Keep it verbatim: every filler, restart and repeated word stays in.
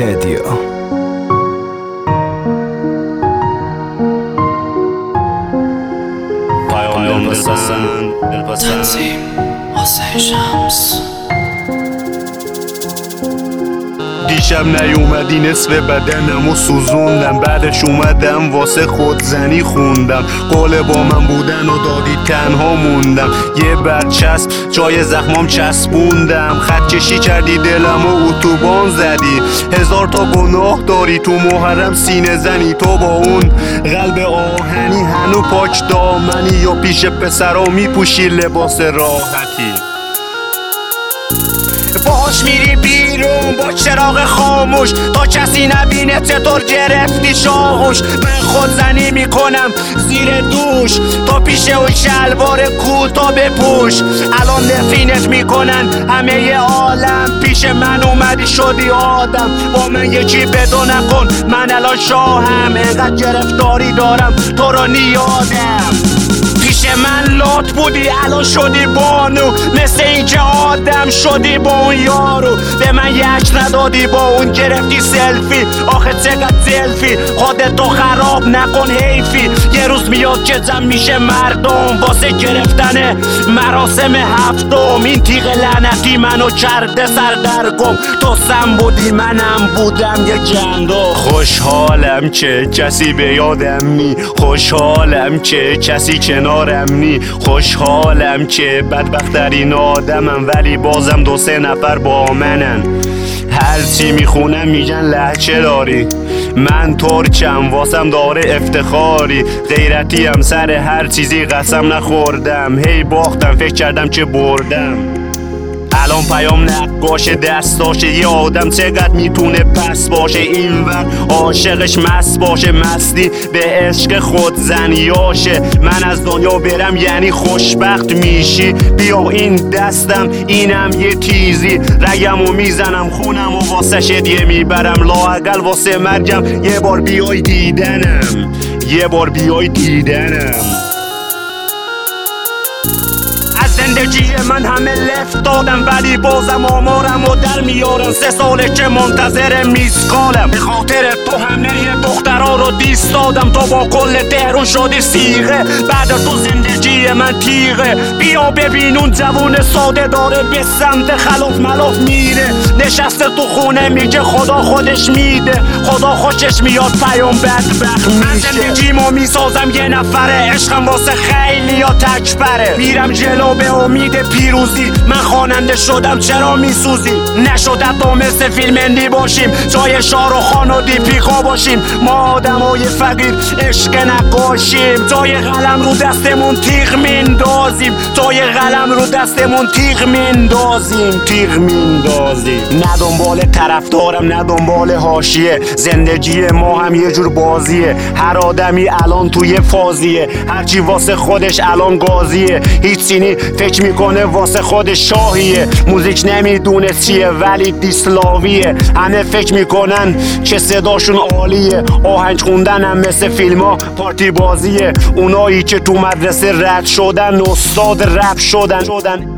تدیا. پیام دلپسند تنظیم حسین شمس. دیشب نیومدی نصف بدنم و سوزوندم، بعدش اومدم واسه خودزنی خوندم. قول با من بودن و دادی تنها موندم، یه برچسب جای زخمام چسبوندم. خط کشی کردی دلم و اتوبان زدی، هزار تا گناه داری تو محرم سینه زنی. تو با اون قلب آهنی هنو پاک دامنی، یا پیش پسرا میپوشی لباس راحتی. باش میری بیرون با چراغ خاموش تا کسی نبینه چطور گرفتی شاهوش. من خودزنی میکنم زیر دوش تا پیش اون شلوار کوتا بپوش. الان نفرینت میکنن همه ی عالم، پیش من اومدی شدی آدم. با من یکی بدو نکن من الان شاهم، اینقدر گرفتاری دارم تو رو نیادم. پیش من لات بودی الان شدی بانو، مثل این که آدم شدی با اون یارو. به من یک ندادی با اون گرفتی سلفی، آخه چقدر زلفی. خودتو خراب نکن حیفی، یه روز میاد که جمع میشه مردم واسه گرفتن مراسم هفتم. این تیغ لعنتی منو کرده سردرگم، تو سم بودی منم بودم یه گندم. خوشحالم که کسی به یادم نی، خوشحالم که کسی کنارم نی. خوشحالم که بدبخترین آدمم ولی بازم دو سه نفر با منن. هرچی میخونم میگن لهجه داری، من ترکم واسم داره افتخاری. غیرتی هم سر هر چیزی قسم نخوردم، هی باختم فکر کردم که بردم. الان پیام نقاش دستاشه، یه آدم چقدر میتونه پس باشه. این وقت عاشقش مست باشه، مستی به عشق خودزنیاشه. من از دنیا برم یعنی خوشبخت میشی، بیا این دستم اینم یه تیزی. رگمو میزنم خونم و واسه شدیه میبرم، لااقل واسه مرگم یه بار بیای دیدنم، یه بار بیای دیدنم. زندگی من همه لفت دادم ولی بازم آمارم و در میارم. سه ساله که منتظر میسکالم، به خاطر تو همه دخترها رو دیست دادم. تو با کل تهرون شدی سیغه، بعد تو زندگی من تیغه. بیا ببین اون جوون ساده داره به سمت خلاف ملاف میره، نشسته تو خونه میگه خدا خودش میده، خدا خوشش میاد پیام بدبخت میشه. من زندگیمو میسازم یه نفره، عشقم واسه خیلی یا تکبره. میرم جلو به امید پیروزی، من خواننده شدم چرا میسوزی؟ نشده تو مثل فیلم اندی باشیم، جای شاروخان و دیپیکا باشیم. ما آدمای فقیر عشق نقاشیم، جای قلم رو دستمون تیغ میندازیم، جای قلم رو دستمون تیغ میندازیم، تیغ میندازیم. نه دنبال طرفدارم نه دنبال حاشیه، زندگی ما هم یه جور بازیه. هر آدمی الان توی فازیه، هرچی واسه خودش الان گازیه. هیچ سینی فکر میکنه واسه خودش شاهیه، موزیک نمیدونه چیه ولی دیسلاویه. همه فکر میکنن که صداشون عالیه، آهنگ خوندن هم مثل فیلم ها پارتی بازیه. اونایی که تو مدرسه رد شدن استاد رپ شدن, شدن.